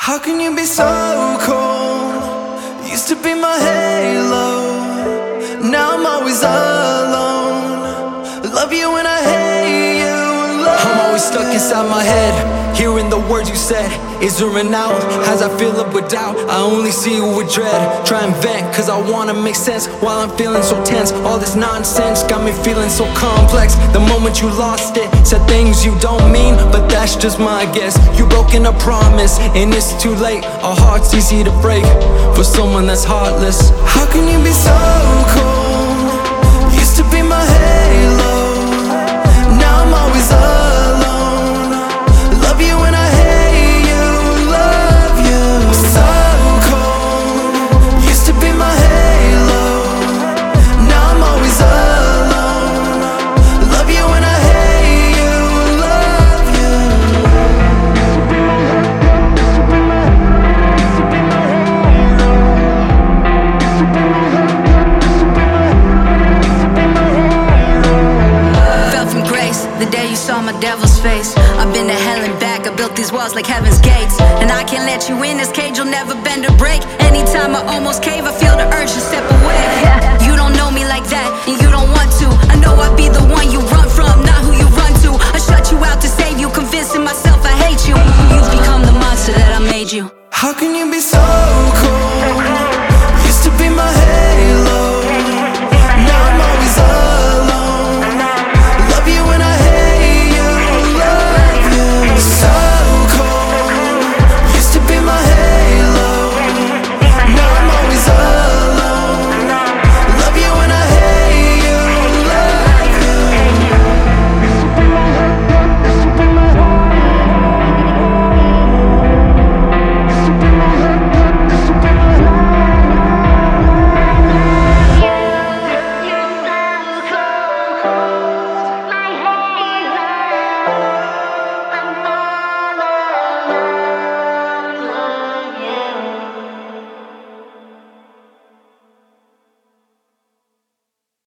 How can you be so cold? Used to be my halo. Now I'm always alone. Love you when I hate you. I'm always stuck inside my head, hearing the words you said. It's zooming out as I fill up with doubt. I only see you with dread. Try and vent, cause I wanna make sense while I'm feeling so tense. All this nonsense got me feeling so complex. The moment you lost it, said things you don't mean, but that's just my guess. You broken a promise, and it's too late. A heart's easy to break for someone that's heartless. How can you be so cold? Used to be my halo. Now I'm always alone. Love you when I hate you. Love you. So cold. Used to be my halo. Now I'm always alone. Love you when I hate you. Love you. Fell from grace the day you saw my devil's face. I've been to hell and back, I built these walls like heaven's gates, and I can't let you in this cage, you'll never bend or break. Anytime I almost cave, I feel the urge to step away. You don't know me like that, and you don't want to. I know I'd be the one you run from, not who you run to. I shut you out to save you, convincing myself I hate you. You've become the monster that I made you. How can you be so cold?